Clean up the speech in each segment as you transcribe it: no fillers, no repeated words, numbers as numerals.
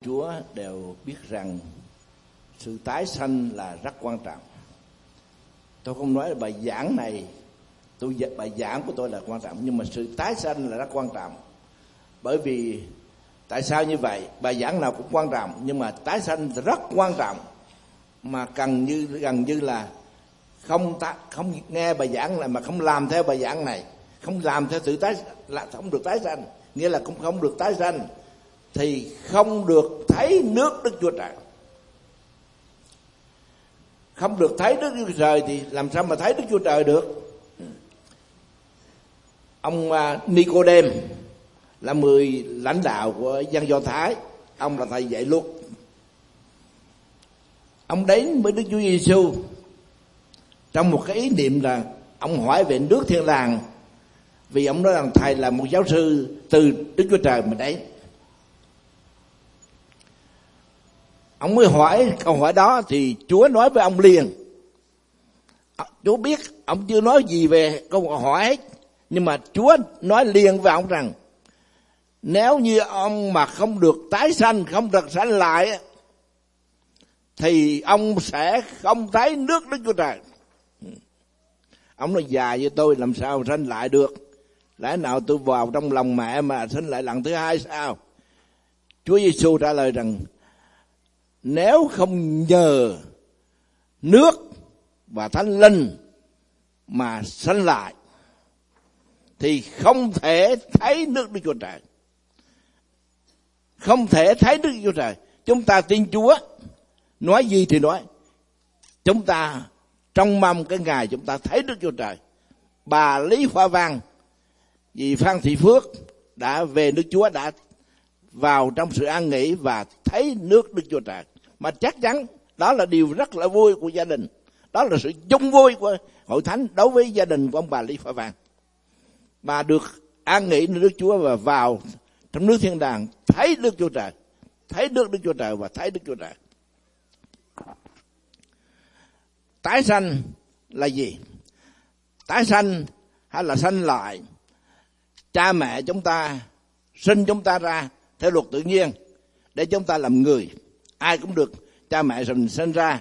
Chúa đều biết rằng sự tái sanh là rất quan trọng. Tôi không nói là bài giảng này, bài giảng của tôi là quan trọng, nhưng mà sự tái sanh là rất quan trọng. Bởi vì tại sao như vậy? Bài giảng nào cũng quan trọng, nhưng mà tái sanh rất quan trọng, mà gần như là không nghe bài giảng này mà không làm theo bài giảng này, không làm theo sự là không được tái sanh, nghĩa là cũng không được tái sanh thì không được thấy nước Đức Chúa Trời. Không được thấy Đức Chúa Trời thì làm sao mà thấy Đức Chúa Trời được? Ông Nicodem là 10 lãnh đạo của dân Do Thái, ông là thầy dạy luật. Ông đến với Đức Chúa Giêsu trong một cái ý niệm là ông hỏi về nước thiên đàng, vì ông nói rằng thầy là một giáo sư từ Đức Chúa Trời mà đấy. Ông mới hỏi câu hỏi đó thì Chúa nói với ông liền. Chúa biết ông chưa nói gì về câu hỏi hết, nhưng mà Chúa nói liền với ông rằng nếu như ông mà không được tái sanh, không được sanh lại thì ông sẽ không thấy nước Đức Chúa Trời. Ông nói già với tôi làm sao sanh lại được? Lẽ nào tôi vào trong lòng mẹ mà sanh lại lần thứ hai sao? Chúa Giêsu trả lời rằng nếu không nhờ nước và Thánh Linh mà sanh lại thì không thể thấy nước Đức Chúa Trời. Không thể thấy Đức Chúa Trời. Chúng ta tin Chúa, nói gì thì nói, chúng ta trong mong cái ngày chúng ta thấy Đức Chúa Trời. Bà Lý Hoa Văn vì Phan Thị Phước đã về nước Chúa, đã vào trong sự an nghỉ và thấy nước Đức Chúa Trời. Mà chắc chắn đó là điều rất là vui của gia đình. Đó là sự chung vui của hội thánh đối với gia đình của ông bà Lý Hoa Văn. Bà được an nghỉ nơi Đức Chúa và vào trong nước thiên đàng thấy Đức Chúa Trời. Thấy Đức Chúa Trời và thấy Đức Chúa Trời. Tái sanh là gì? Tái sanh hay là sanh lại? Cha mẹ chúng ta sinh chúng ta ra theo luật tự nhiên để chúng ta làm người. Ai cũng được cha mẹ mình sinh ra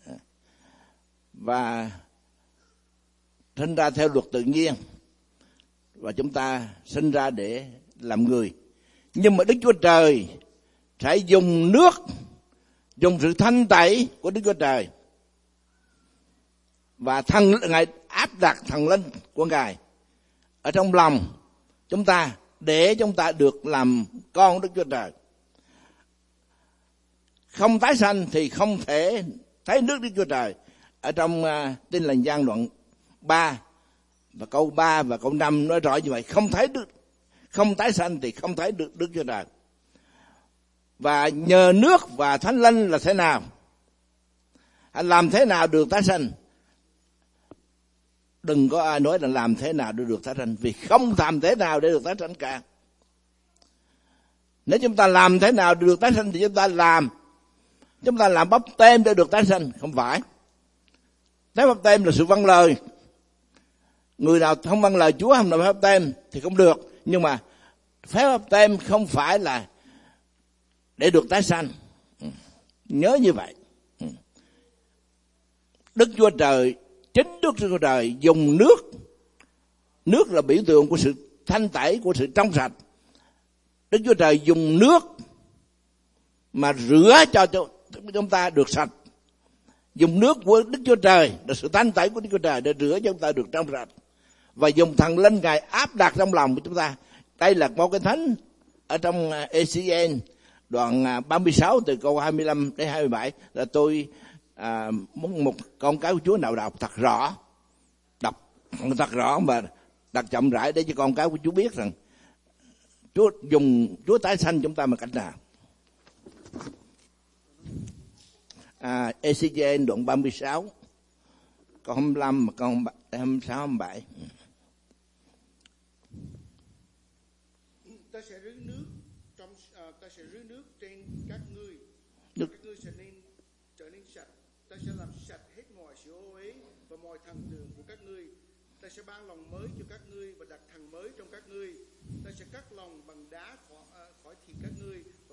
và sinh ra theo luật tự nhiên, và chúng ta sinh ra để làm người. Nhưng mà Đức Chúa Trời sẽ dùng nước, dùng sự thanh tẩy của Đức Chúa Trời và Ngài áp đặt thần linh của Ngài ở trong lòng chúng ta để chúng ta được làm con Đức Chúa Trời. Không tái sanh thì không thể thấy nước Đức Chúa Trời. Ở trong Tin Lành Giăng đoạn 3 và câu 3 và câu 5 nói rõ như vậy. Không tái sanh thì không thấy được Đức Chúa Trời. Và nhờ nước và Thánh Linh là thế nào? Làm thế nào được tái sanh? Đừng có ai nói là làm thế nào để được tái sanh, vì không làm thế nào để được tái sanh cả. Nếu chúng ta làm thế nào để được tái sanh thì chúng ta làm báp têm để được tái sanh. Không phải. Thế báp têm là sự vâng lời. Người nào không vâng lời Chúa không làm báp têm thì không được. Nhưng mà phép báp têm không phải là để được tái sanh. Nhớ như vậy. Đức Chúa Trời, chính Đức Chúa Trời dùng nước. Nước là biểu tượng của sự thanh tẩy, của sự trong sạch. Đức Chúa Trời dùng nước mà rửa cho chúng ta được sạch. Dùng nước của Đức Chúa Trời là sự thanh tẩy của Đức Chúa Trời để rửa cho chúng ta được trong sạch. Và dùng thần linh Ngài áp đặt trong lòng của chúng ta. Đây là một cái thánh ở trong ECN đoạn 36 từ câu 25 đến 27 là tôi muốn một con cái của Chúa nào đọc thật rõ. Đọc thật rõ mà đặt chậm rãi để cho con cái của Chúa biết rằng Chúa tái sanh chúng ta bằng cách nào. ECN đoạn 36 câu 25 và câu 26 27. Ta sẽ rưới nước trên các ngươi, các ngươi sẽ trở nên sạch. Ta sẽ làm sạch hết mọi sự ô uế và mọi thần tượng của các ngươi. Ta sẽ ban lòng mới cho các ngươi và đặt thần mới trong các ngươi. Ta sẽ cắt lòng bằng đá khỏi thịt các ngươi và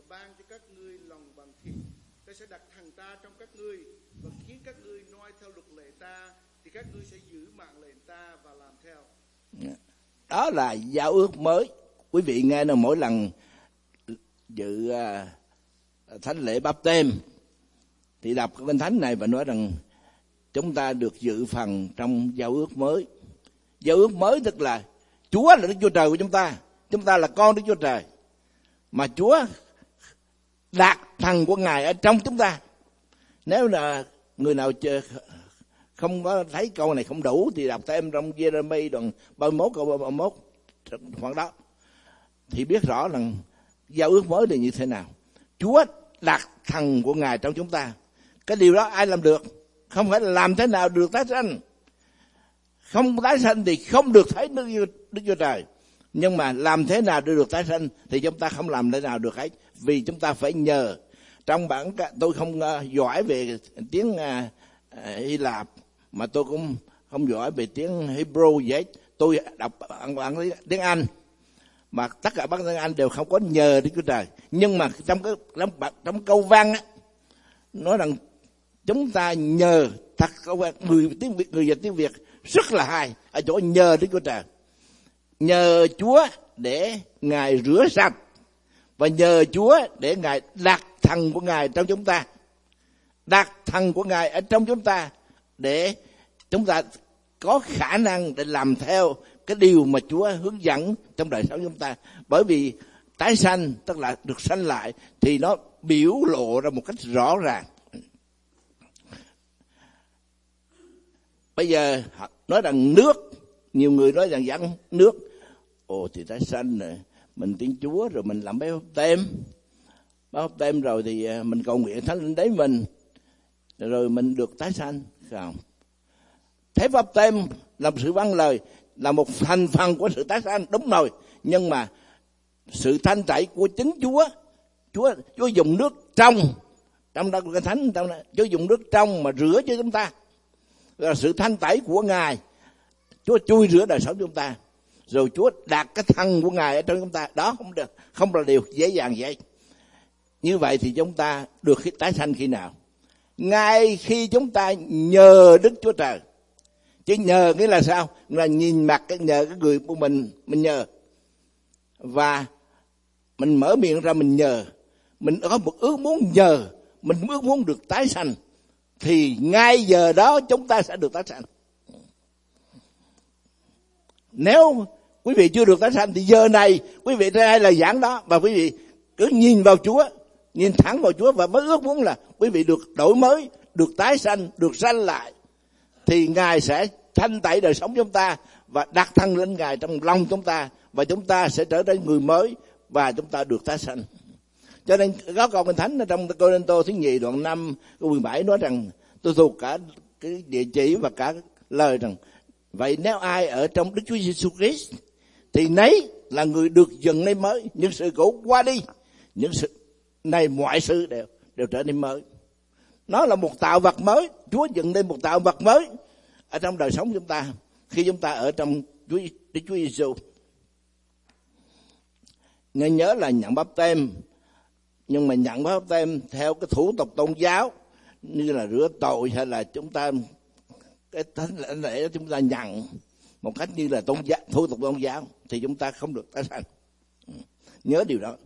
ban cho các ngươi lòng bằng thịt. Ta sẽ đặt thằng ta trong các ngươi và khiến các ngươi noi theo luật lệ ta, thì các ngươi sẽ giữ mạng lệnh ta và làm theo. Đó là giao ước mới. Quý vị nghe là mỗi lần dự thánh lễ báp têm thì đọc cái kinh thánh này và nói rằng chúng ta được dự phần trong giao ước mới. Giao ước mới tức là Chúa là Đức Chúa Trời của chúng ta là con Đức Chúa Trời, mà Chúa đặt thằng của Ngài ở trong chúng ta. Nếu là người nào không có thấy câu này không đủ thì đọc thêm trong Giê-rê-mi đoạn 31 câu 31 khoảng đó thì biết rõ rằng giao ước mới là như thế nào. Chúa đặt thằng của Ngài trong chúng ta. Cái điều đó ai làm được? Không phải là làm thế nào được tái sanh. Không tái sanh thì không được thấy Đức Chúa Trời. Nhưng mà làm thế nào để được tái sanh thì chúng ta không làm thế nào được hết. Vì chúng ta phải nhờ. Trong bản tôi không giỏi về tiếng Hy Lạp, mà tôi cũng không giỏi về tiếng Hebrew gì hết. Tôi đọc bản tiếng Anh, mà tất cả bản tiếng Anh đều không có nhờ Đức Chúa Trời. Nhưng mà trong câu văn á, nói rằng chúng ta nhờ, thật câu văn người dịch tiếng Việt rất là hay ở chỗ nhờ Đức Chúa Trời. Nhờ Chúa để Ngài rửa sạch, và nhờ Chúa để Ngài đặt thằng của Ngài trong chúng ta. Đặt thằng của Ngài ở trong chúng ta để chúng ta có khả năng để làm theo cái điều mà Chúa hướng dẫn trong đời sống chúng ta. Bởi vì tái sanh tức là được sanh lại thì nó biểu lộ ra một cách rõ ràng. Bây giờ nói rằng nước, nhiều người nói rằng dẫn nước. Ồ thì tái sanh rồi, mình tin Chúa rồi mình làm báp têm rồi thì mình cầu nguyện Thánh Linh đến mình rồi mình được tái sanh, không? Thế báp têm là sự vâng lời, là một thành phần của sự tái sanh, đúng rồi. Nhưng mà sự thanh tẩy của chính Chúa dùng nước trong đó cái thánh, trong đó Chúa dùng nước trong mà rửa cho chúng ta. Là sự thanh tẩy của Ngài, Chúa chui rửa đời sống chúng ta, rồi Chúa đặt cái thân của Ngài ở trong chúng ta. Đó không được, không là điều dễ dàng vậy. Như vậy thì chúng ta được tái sanh khi nào? Ngay khi chúng ta nhờ Đức Chúa Trời. Chứ nhờ nghĩa là sao? Là nhìn mặt nhờ cái người của mình nhờ, và mình mở miệng ra mình nhờ, mình có một ước muốn nhờ, mình ước muốn được tái sanh, thì ngay giờ đó chúng ta sẽ được tái sanh. Nếu quý vị chưa được tái sanh thì giờ này quý vị ra là giảng đó, và quý vị cứ nhìn vào Chúa, nhìn thẳng vào Chúa, và với ước muốn là quý vị được đổi mới, được tái sanh, được sanh lại, thì Ngài sẽ thanh tẩy đời sống chúng ta và đặt thân lên Ngài trong lòng chúng ta, và chúng ta sẽ trở thành người mới và chúng ta được tái sanh. Cho nên có câu Kinh Thánh ở trong Cô-rinh-tô thứ nhì đoạn 5 câu 17 nói rằng, tôi thuộc cả cái địa chỉ và cả lời rằng, vậy nếu ai ở trong Đức Chúa Giêsu Christ thì nấy là người được dựng nên mới, những sự cũ qua đi, những sự này mọi sự đều trở nên mới. Nó là một tạo vật mới. Chúa dựng nên một tạo vật mới ở trong đời sống chúng ta khi chúng ta ở trong Đức Chúa Giêsu. Nên nhớ là nhận báp têm, nhưng mà nhận báp têm theo cái thủ tục tôn giáo như là rửa tội, hay là chúng ta cái thánh lễ chúng ta nhận một cách như là tôn giáo, thủ tục tôn giáo, thì chúng ta không được tái sanh. Nhớ điều đó.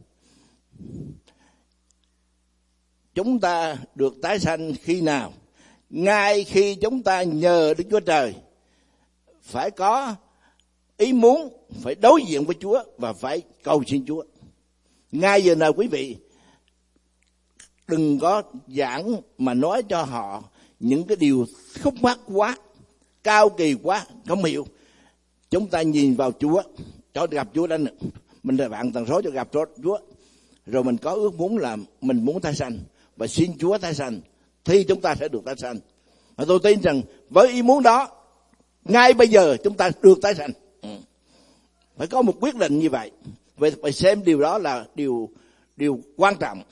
Chúng ta được tái sanh khi nào? Ngay khi chúng ta nhờ Đức Chúa Trời, phải có ý muốn, phải đối diện với Chúa và phải cầu xin Chúa. Ngay giờ nào quý vị đừng có giảng mà nói cho họ những cái điều khúc mắc quá, cao kỳ quá, không hiểu. Chúng ta nhìn vào Chúa, cho gặp Chúa đã, mình là bạn tần số cho gặp Chúa, rồi mình có ước muốn là mình muốn tái sanh và xin Chúa tái sanh, thì chúng ta sẽ được tái sanh. Và tôi tin rằng với ý muốn đó, ngay bây giờ chúng ta được tái sanh. Phải có một quyết định như vậy. Vậy phải xem điều đó là điều quan trọng.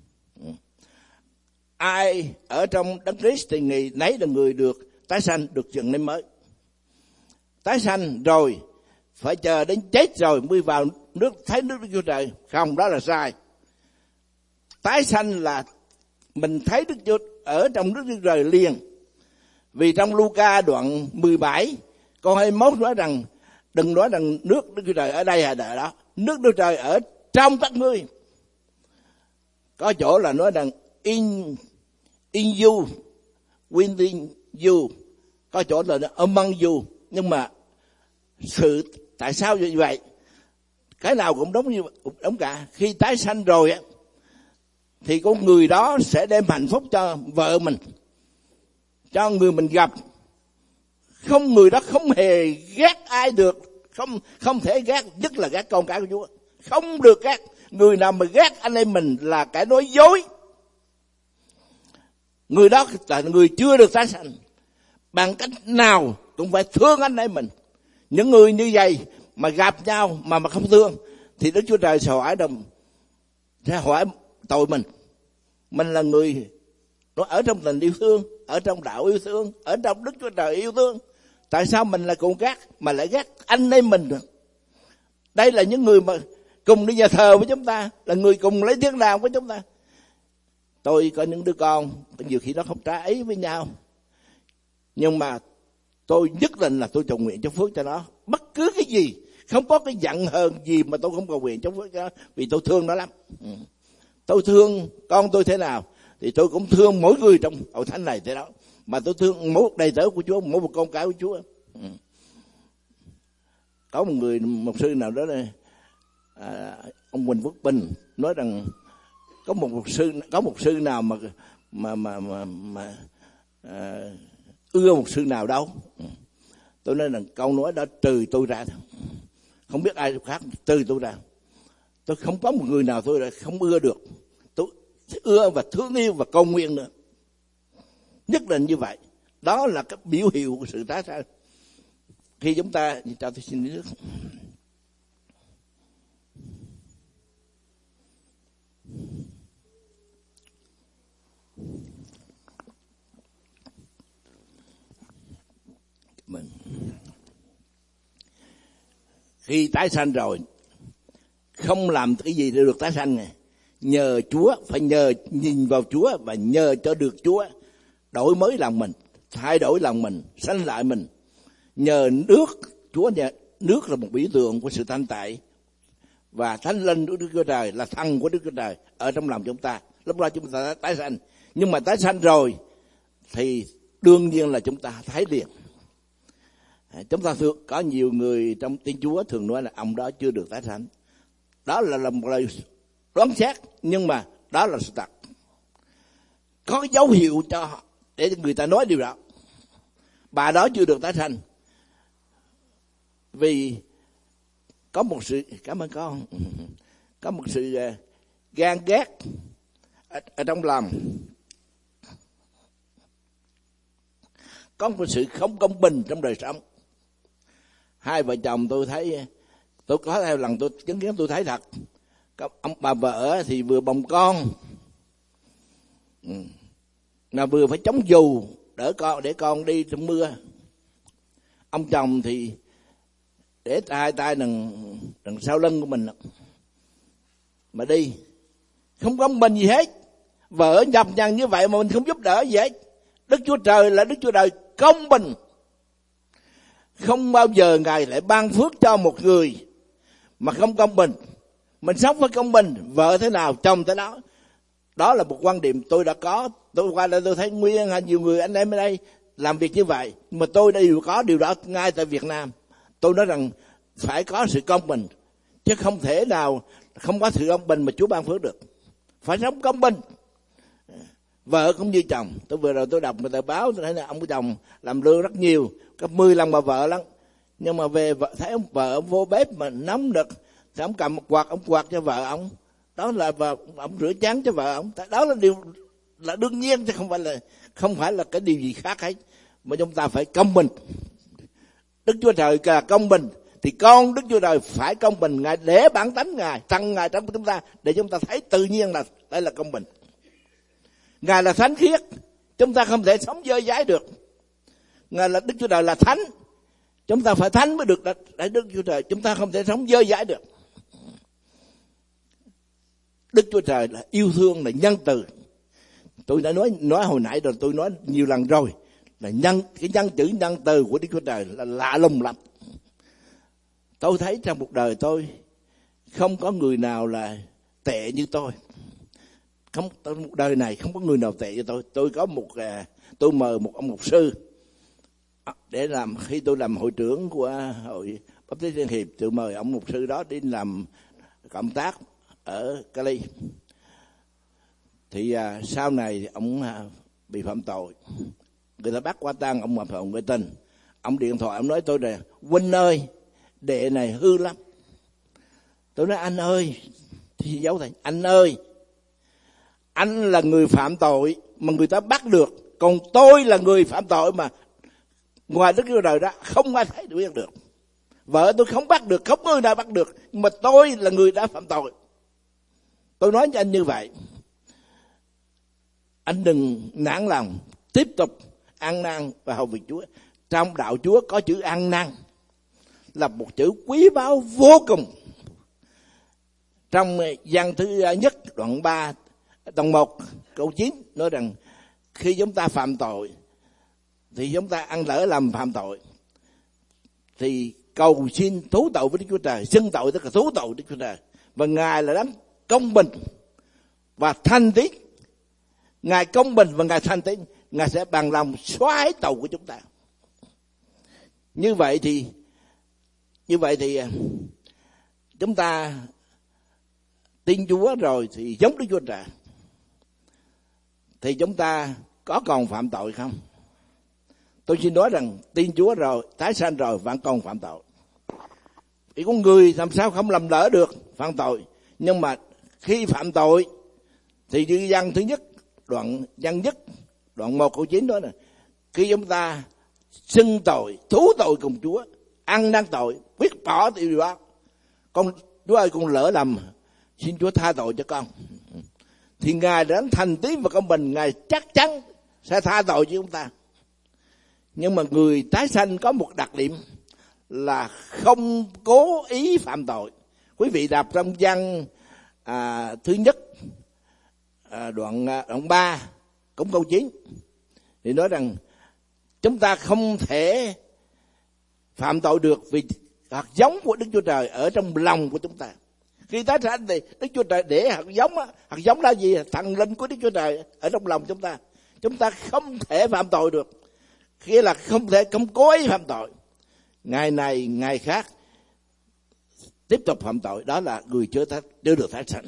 Ai ở trong Đấng Christ thì người nấy là người được tái sanh, được dựng nên mới. Tái sanh rồi phải chờ đến chết rồi mới vào nước, thấy nước Đức Chúa Trời. Không, đó là sai. Tái sanh là mình thấy Đức Chúa ở trong Đức Chúa Trời liền. Vì trong Luca đoạn 17 câu 21 nói rằng đừng nói rằng nước Đức Chúa Trời ở đây hay ở đó. Nước Đức Chúa Trời ở trong các ngươi. Có chỗ là nói rằng in you, within you. Có chỗ là among you. Nhưng mà tại sao như vậy? Cái nào cũng đúng cả. Khi tái sanh rồi á, thì con người đó sẽ đem hạnh phúc cho vợ mình, cho người mình gặp. Người đó không hề ghét ai được, không thể ghét, nhất là ghét con cái của Chúa. Không được ghét. Người nào mà ghét anh em mình là kẻ nói dối. Người đó là người chưa được tái sanh. Bằng cách nào cũng phải thương anh em mình. Những người như vậy mà gặp nhau mà không thương thì Đức Chúa Trời sẽ hỏi tội mình. Mình là người nó ở trong tình yêu thương, ở trong đạo yêu thương, ở trong Đức Chúa Trời yêu thương. Tại sao mình lại cùng ghét mà lại ghét anh em mình được? Đây là những người mà cùng đi nhà thờ với chúng ta, là người cùng lấy tiếng đàn với chúng ta. Tôi có những đứa con, nhiều khi nó không trái ý với nhau, nhưng mà tôi nhất định là tôi cầu nguyện cho phước cho nó. Bất cứ cái gì, không có cái giận hờn gì mà tôi không cầu nguyện cho phước cho nó, vì tôi thương nó lắm. Tôi thương con tôi thế nào thì tôi cũng thương mỗi người trong hội thánh này thế đó. Mà tôi thương mỗi một đầy tớ của Chúa, mỗi một con cái của Chúa. Có một người mục sư nào đó này, ông Quỳnh Phước Bình nói rằng có một sư nào mà ưa một sư nào đâu. Tôi nói là câu nói đó trừ tôi ra, không biết ai khác trừ tôi ra. Tôi không có một người nào tôi lại không ưa được. Tôi ưa và thương yêu và cầu nguyện nữa. Nhất định như vậy. Đó là cái biểu hiệu của sự tái sanh. Khi chúng ta, cho tôi xin nước. Khi tái sanh rồi, không làm cái gì để được tái sanh này. Nhờ Chúa, phải nhờ nhìn vào Chúa và nhờ cho được Chúa đổi mới lòng mình, thay đổi lòng mình, sanh lại mình. Nhờ nước, Chúa nhờ nước là một biểu tượng của sự thanh tẩy và thánh linh của Đức Chúa Trời, là thần của Đức Chúa Trời ở trong lòng chúng ta. Lúc đó chúng ta tái sanh. Nhưng mà tái sanh rồi thì đương nhiên là chúng ta thấy liền. Chúng ta có nhiều người trong Thiên Chúa thường nói là ông đó chưa được tái sanh. Đó là một lời đoán xét, nhưng mà đó là sự thật. Có cái dấu hiệu cho họ để người ta nói điều đó. Bà đó chưa được tái sanh vì có một sự, cảm ơn con, có một sự ghen ghét ở trong lòng, có một sự không công bình trong đời sống. Hai vợ chồng tôi thấy, tôi có theo lần tôi chứng kiến, tôi thấy thật. Ông bà vợ thì vừa bồng con mà vừa phải chống dù để con đi trong mưa. Ông chồng thì để hai tay đằng sau lưng của mình mà đi, không có mình gì hết. Vợ nhập nhằn như vậy mà mình không giúp đỡ gì hết. Đức Chúa Trời là Đức Chúa Trời công bình, không bao giờ Ngài lại ban phước cho một người mà không công bình. Mình sống phải công bình, vợ thế nào chồng thế đó. Đó là một quan điểm tôi đã có. Tôi qua đây tôi thấy Nguyên hay nhiều người anh em ở đây làm việc như vậy, mà tôi đều có điều đó ngay tại Việt Nam. Tôi nói rằng phải có sự công bình, chứ không thể nào không có sự công bình mà Chúa ban phước được. Phải sống công bình. Vợ cũng như chồng. Tôi vừa rồi tôi đọc một tờ báo, tôi thấy là ông chồng làm lương rất nhiều, có 10 lần bà vợ lắm. Nhưng mà về thấy ông vợ ông vô bếp mà nóng được, thì ông cầm một quạt, ông quạt cho vợ ông. Đó là ông rửa chén cho vợ ông. Đó là điều là đương nhiên, chứ không phải là cái điều gì khác hết. Mà chúng ta phải công bình. Đức Chúa Trời là công bình, thì con Đức Chúa Trời phải công bình. Ngài để bản tánh Ngài, trăng Ngài trong chúng ta, để chúng ta thấy tự nhiên là đây là công bình. Ngài là thánh khiết, chúng ta không thể sống dơ dãi được. Ngài là Đức Chúa Trời là thánh, chúng ta phải thánh mới được để Đức Chúa Trời. Chúng ta không thể sống dơ dãi được. Đức Chúa Trời là yêu thương, là nhân từ. Tôi đã nói hồi nãy rồi, tôi nói nhiều lần rồi, là cái nhân chữ nhân từ của Đức Chúa Trời là lạ lùng lắm. Tôi thấy trong cuộc đời tôi không có người nào là tệ như tôi. Không, cuộc đời này không có người nào tệ như tôi. Tôi mời một ông mục sư để làm, khi tôi làm hội trưởng của hội Báp Tít Liên Hiệp, tôi mời ông mục sư đó đi làm cộng tác ở Cali. Thì sau này ông bị phạm tội, người ta bắt quả tang ông phạm tội ngoại tình. Ông điện thoại ông nói tôi là huynh ơi, đệ này hư lắm. Tôi nói anh ơi, thì giấu thầy, anh ơi, anh là người phạm tội mà người ta bắt được, còn tôi là người phạm tội mà ngoài Đức Chúa Trời đó không ai thấy biết được. Vợ tôi không bắt được, không người nào bắt được, nhưng mà tôi là người đã phạm tội. Tôi nói cho anh như vậy, anh đừng nản lòng, tiếp tục ăn năn và hầu việc Chúa. Trong đạo Chúa có chữ ăn năn là một chữ quý báu vô cùng. Trong Giăng thứ nhất đoạn 3 đoạn 1 câu 9 nói rằng khi chúng ta phạm tội thì chúng ta ăn lỡ làm phạm tội thì cầu xin thú tội với Đức Chúa Trời. Xưng tội tức là thú tội với Đức Chúa Trời, và Ngài là đấng công bình và thanh tín. Ngài công bình và Ngài thanh tín, Ngài sẽ bằng lòng xóa hết tội của chúng ta. Như vậy thì chúng ta tin Chúa rồi thì giống Đức Chúa Trời, thì chúng ta có còn phạm tội không? Tôi xin nói rằng tin Chúa rồi, tái sanh rồi vẫn còn phạm tội. Vì con người làm sao không làm lỡ được phạm tội. Nhưng mà khi phạm tội thì như Giăng thứ nhất đoạn 1 câu 9 đó nè, khi chúng ta xưng tội, thú tội cùng Chúa, ăn năn tội, quyết bỏ điều đó. Chúa ơi, con lỡ lầm, xin Chúa tha tội cho con. Thì Ngài đã thành tín và công bình, Ngài chắc chắn sẽ tha tội cho chúng ta. Nhưng mà người tái sanh có một đặc điểm là không cố ý phạm tội. Quý vị đọc trong Giăng thứ nhất đoạn 3 cũng câu 9 thì nói rằng chúng ta không thể phạm tội được vì hạt giống của Đức Chúa Trời ở trong lòng của chúng ta. Khi tái sanh thì Đức Chúa Trời để hạt giống là gì? Thần linh của Đức Chúa Trời ở trong lòng chúng ta. Chúng ta không thể phạm tội được, nghĩa là không cố ý phạm tội. Ngày này ngày khác tiếp tục phạm tội, đó là người chưa được tái sanh.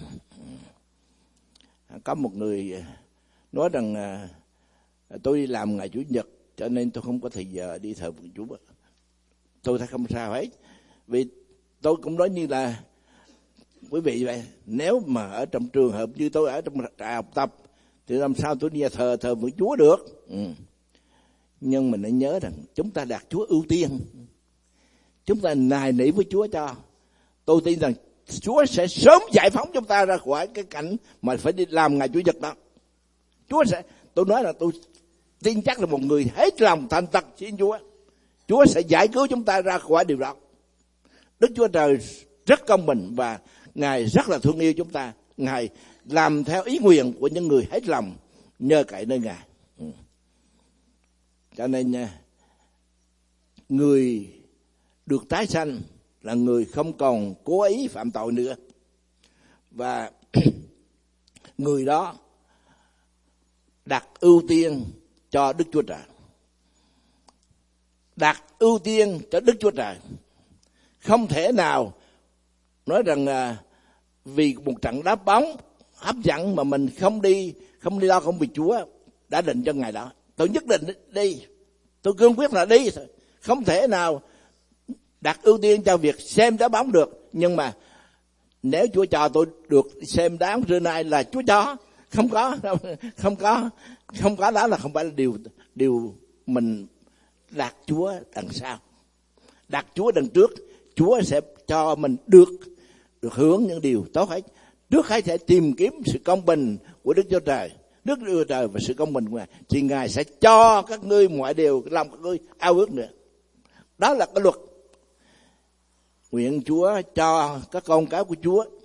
Có một người nói rằng tôi đi làm ngày Chủ nhật cho nên tôi không có thời giờ đi thờ phượng Chúa. Tôi thấy không sao hết, vì tôi cũng nói như là quý vị vậy, nếu mà ở trong trường hợp như tôi ở trong trại học tập thì làm sao tôi đi thờ phượng Chúa được. Nhưng mình nên nhớ rằng chúng ta đặt Chúa ưu tiên, chúng ta nài nỉ với Chúa cho. Tôi tin rằng Chúa sẽ sớm giải phóng chúng ta ra khỏi cái cảnh mà phải đi làm ngày Chủ nhật đó. Tôi nói là tôi tin chắc là một người hết lòng thành thật xin Chúa sẽ giải cứu chúng ta ra khỏi điều đó. Đức Chúa Trời rất công bình và Ngài rất là thương yêu chúng ta. Ngài làm theo ý nguyện của những người hết lòng nhờ cậy nơi Ngài. Cho nên người được tái sanh là người không còn cố ý phạm tội nữa, và người đó đặt ưu tiên cho Đức Chúa Trời. Đặt ưu tiên cho Đức Chúa Trời. Không thể nào nói rằng vì một trận đá bóng hấp dẫn mà mình không đi lo công việc Chúa đã định cho ngày đó. Tôi nhất định đi, tôi cương quyết là đi. Không thể nào đặt ưu tiên cho việc xem đá bóng được. Nhưng mà nếu Chúa cho tôi được xem đá bóng trưa nay là Chúa cho. Không có đó là không phải là điều mình đặt Chúa đằng sau. Đặt Chúa đằng trước, Chúa sẽ cho mình được hưởng những điều tốt hết. Trước hết sẽ tìm kiếm sự công bình của Đức Chúa Trời. Đức Chúa Trời và sự công bình của Ngài, thì Ngài sẽ cho các ngươi mọi điều lòng các ngươi ao ước nữa. Đó là cái luật. Nguyện Chúa cho các con cái của Chúa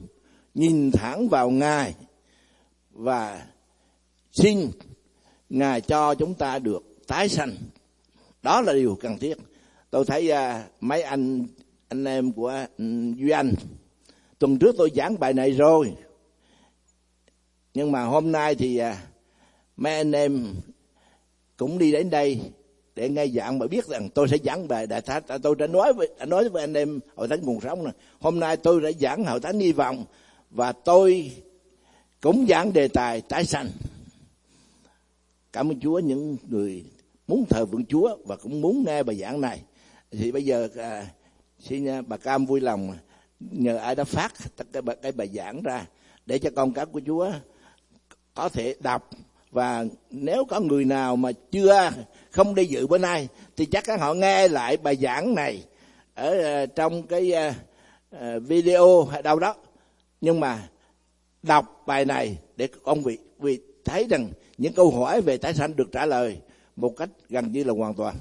nhìn thẳng vào Ngài và xin Ngài cho chúng ta được tái sanh. Đó là điều cần thiết. Tôi thấy mấy anh em của Duy Anh, tuần trước tôi giảng bài này rồi, nhưng mà hôm nay thì mấy anh em cũng đi đến đây để nghe giảng, mà biết rằng tôi sẽ giảng bài Đại Thánh. Tôi đã nói với anh em Hội Thánh Nguồn Sống này, hôm nay tôi đã giảng Hội Thánh Hy Vọng, và tôi cũng giảng đề tài tái sanh. Cảm ơn Chúa, những người muốn thờ phượng Chúa và cũng muốn nghe bài giảng này. Thì bây giờ xin bà Cam vui lòng nhờ ai đã phát cái bài giảng ra để cho con cái của Chúa có thể đọc. Và nếu có người nào mà không đi dự bữa nay thì chắc chắn họ nghe lại bài giảng này ở trong cái video hay đâu đó, nhưng mà đọc bài này để con vị thấy rằng những câu hỏi về tái sanh được trả lời một cách gần như là hoàn toàn.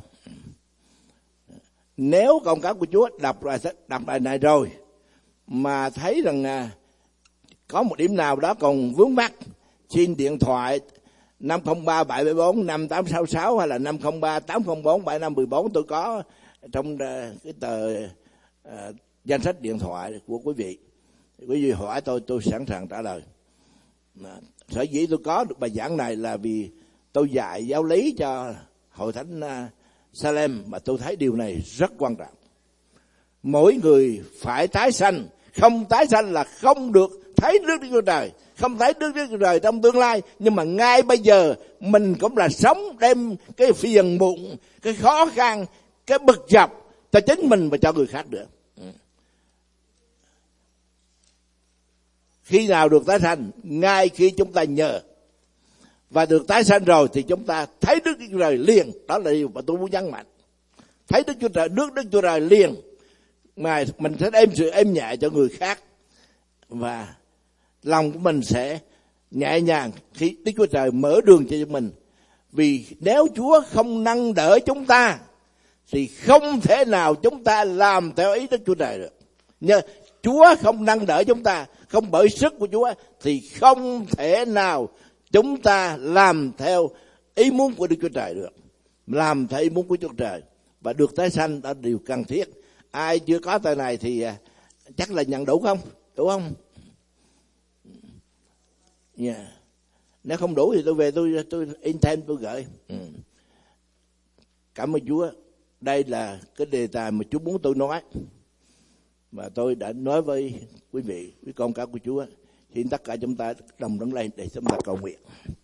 Nếu con cái của Chúa đọc bài này rồi mà thấy rằng có một điểm nào đó còn vướng mắc, xin điện thoại 503 774 5866 hay là 503 804 7514. Tôi có trong cái tờ danh sách điện thoại của quý vị. Quý vị hỏi tôi sẵn sàng trả lời. Sở dĩ tôi có được bài giảng này là vì tôi dạy giáo lý cho Hội Thánh Salem, mà tôi thấy điều này rất quan trọng. Mỗi người phải tái sanh, không tái sanh là không được thấy nước Đức Chúa Trời, không thấy nước Đức Chúa Trời trong tương lai. Nhưng mà ngay bây giờ mình cũng là sống đem cái phiền muộn, cái khó khăn, cái bực dọc cho chính mình và cho người khác nữa. Khi nào được tái sanh? Ngay khi chúng ta nhờ và được tái sanh rồi thì chúng ta thấy Đức Chúa Trời liền. Đó là điều mà tôi muốn nhấn mạnh. Thấy Đức Chúa Trời, Đức Chúa Trời liền, mà mình sẽ đem sự êm nhẹ cho người khác, và lòng của mình sẽ nhẹ nhàng khi Đức Chúa Trời mở đường cho mình. Vì nếu Chúa không nâng đỡ chúng ta thì không thể nào chúng ta làm theo ý Đức Chúa Trời được. Nhưng Chúa không nâng đỡ chúng ta, không bởi sức của Chúa thì không thể nào chúng ta làm theo ý muốn của Đức Chúa Trời được. Làm theo ý muốn của Chúa Trời và được tái sanh là điều cần thiết. Ai chưa có tờ này thì chắc là nhận đủ không? Đủ không? Yeah. Nếu không đủ thì tôi về tôi in thêm tôi gửi. Cảm ơn Chúa. Đây là cái đề tài mà Chúa muốn tôi nói, và tôi đã nói với quý vị, quý con cái của Chúa. Xin tất cả chúng ta đồng đứng lên để chúng ta cầu nguyện.